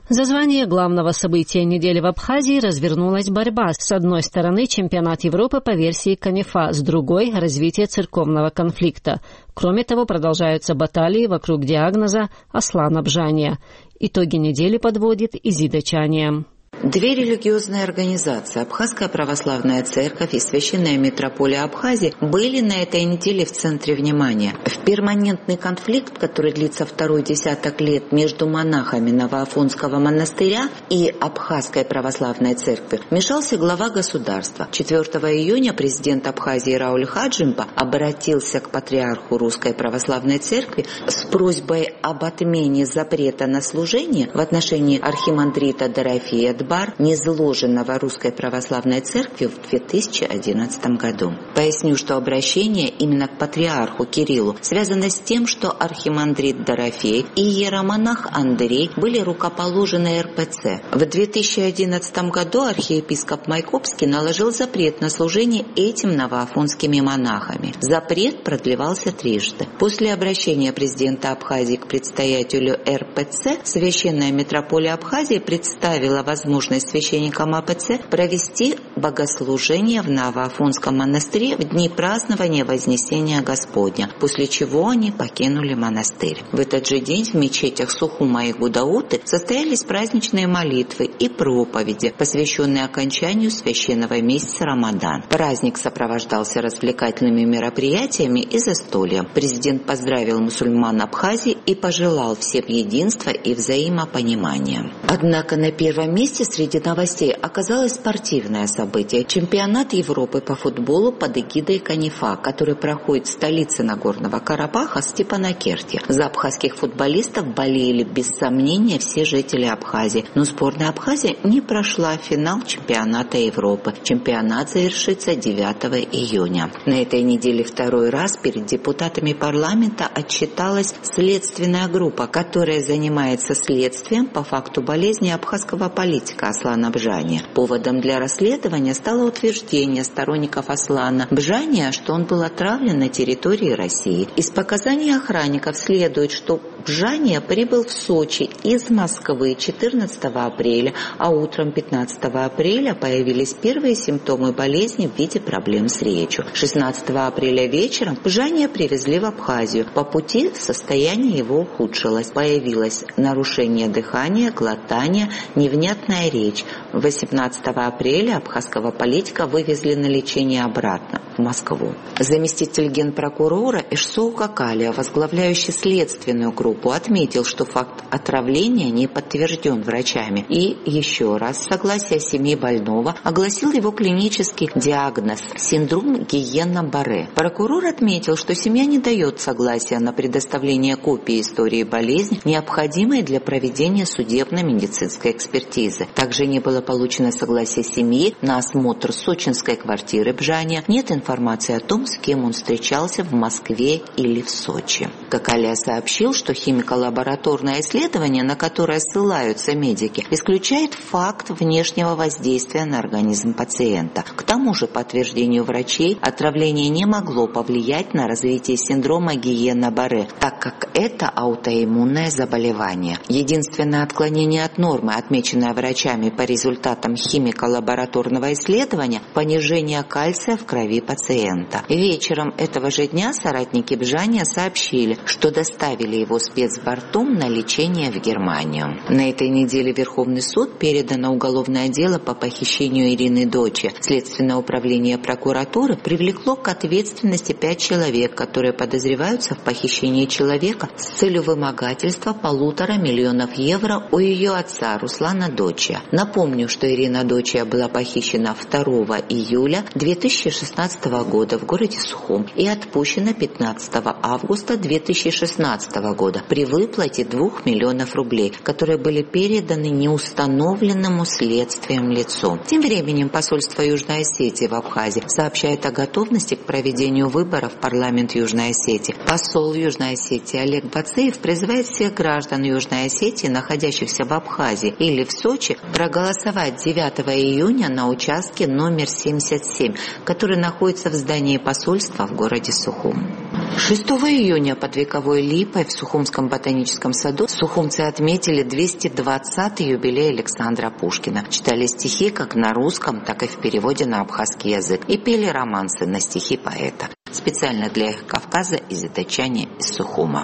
За звание главного события недели в Абхазии развернулась борьба. С одной стороны, чемпионат Европы по версии Канифа, с другой – развитие церковного конфликта. Кроме того, продолжаются баталии вокруг диагноза Аслана Бжания. Итоги недели подводит Изида Чания. Две религиозные организации, Абхазская православная церковь и Священная митрополия Абхазии, были на этой неделе в центре внимания. В перманентный конфликт, который длится второй десяток лет между монахами Новоафонского монастыря и Абхазской православной церкви, вмешался глава государства. 4 июня президент Абхазии Рауль Хаджимба обратился к патриарху Русской православной церкви с просьбой об отмене запрета на служение в отношении архимандрита Дорофея Дбар, низложенного Русской православной церкви в 2011 году. Поясню, что обращение именно к патриарху Кириллу связано с тем, что архимандрит Дорофей и иеромонах Андрей были рукоположены РПЦ. В 2011 году архиепископ Майкопский наложил запрет на служение этим новоафонскими монахами. Запрет продлевался трижды. После обращения президента Абхазии к предстоятелю РПЦ Священная митрополия Абхазии представила возможность священникам АПЦ провести богослужение в Новоафонском монастыре в дни празднования Вознесения Господня, после чего они покинули монастырь. В этот же день в мечетях Сухума и Гудауты состоялись праздничные молитвы и проповеди, посвященные окончанию священного месяца Рамадан. Праздник сопровождался развлекательными мероприятиями и застольем. Президент поздравил мусульман Абхазии и пожелал всем единства и взаимопонимания. Однако на первом месте среди новостей оказалось спортивное событие – чемпионат Европы по футболу под эгидой Канифа, который проходит в столице Нагорного Карабаха Степанакерте. За абхазских футболистов болели без сомнения все жители Абхазии, но сборная Абхазии не прошла финал чемпионата Европы. Чемпионат завершится 9 июня. На этой неделе второй раз перед депутатами парламента отчиталась следственная группа, которая занимается следствием по факту болезни абхазского политика Аслана Бжания. Поводом для расследования стало утверждение сторонников Аслана Бжания, что он был отравлен на территории России. Из показаний охранников следует, что Бжания прибыл в Сочи из Москвы 14 апреля, а утром 15 апреля появились первые симптомы болезни в виде проблем с речью. 16 апреля вечером Бжания привезли в Абхазию. По пути состояние его ухудшилось. Появилось нарушение дыхания, глотания, невнятная речь. 18 апреля абхазского политика вывезли на лечение обратно в Москву. Заместитель генпрокурора Ишсоу Какалия, возглавляющий следственную группу, отметил, что факт отравления не подтвержден врачами и еще раз с согласия семьи больного огласил его клинический диагноз – синдром Гиена-Барре. Прокурор отметил, что семья не дает согласия на предоставление копии истории болезни, необходимой для проведения судебно-медицинской экспертизы. Также не было получено согласие семьи на осмотр сочинской квартиры Бжания. Нет информации о том, с кем он встречался в Москве или в Сочи. Какалия сообщил, что химико-лабораторное исследование, на которое ссылаются медики, исключает факт внешнего воздействия на организм пациента. К тому же, по утверждению врачей, отравление не могло повлиять на развитие синдрома Гиена-Барре, так как это аутоиммунное заболевание. Единственное отклонение от нормы, отмеченное врачами по результатам химико-лабораторного исследования – понижение кальция в крови пациента. Вечером этого же дня соратники Бжания сообщили, что доставили его спецбортом на лечение в Германию. На этой неделе Верховный суд передано уголовное дело по похищению Ирины Дочи. Следственное управление прокуратуры привлекло к ответственности 5 человек, которые подозреваются в похищении человека с целью вымогательства 1,5 миллиона евро у ее отца Руслана Дочи. Напомню, что Ирина Дочи была похищена 2 июля 2016 года в городе Сухум и отпущена 15 августа 2016 года при выплате 2 миллионов рублей, которые были переданы неустановленному следствием лицу. Тем временем посольство Южной Осетии в Абхазии сообщает о готовности к проведению выборов в парламент Южной Осетии. Посол Южной Осетии Олег Бацеев призывает всех граждан Южной Осетии, находящихся в Абхазии или в Сочи, проголосовать 9 июня на участке номер 77, который находится в здании посольства в городе Сухум. 6 июня под вековой липой в Сухумском ботаническом саду сухумцы отметили 220-й юбилей Александра Пушкина. Читали стихи как на русском, так и в переводе на абхазский язык. И пели романсы на стихи поэта. Специально для Кавказа из Итачани из Сухума.